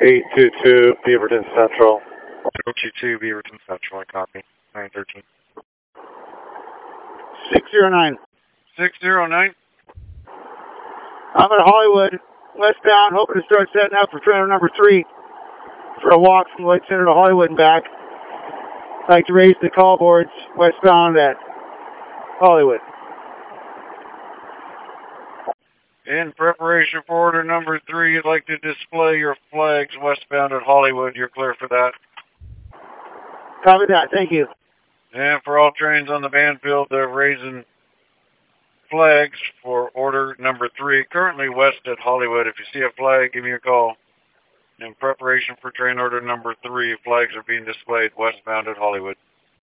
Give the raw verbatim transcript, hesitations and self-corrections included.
eight two two, Beaverton Central. zero two two, Beaverton Central, I copy. nine thirteen. six zero nine. six zero nine. I'm at Hollywood, westbound, hoping to start setting up for trainer number three for a walk from Lloyd Center to Hollywood and back. I'd like to raise the call boards westbound at Hollywood. In preparation for order number three, you'd like to display your flags westbound at Hollywood. You're clear for that. Copy that. Thank you. And for all trains on the Banfield, they're raising flags for order number three, currently west at Hollywood. If you see a flag, give me a call. In preparation for train order number three, flags are being displayed westbound at Hollywood.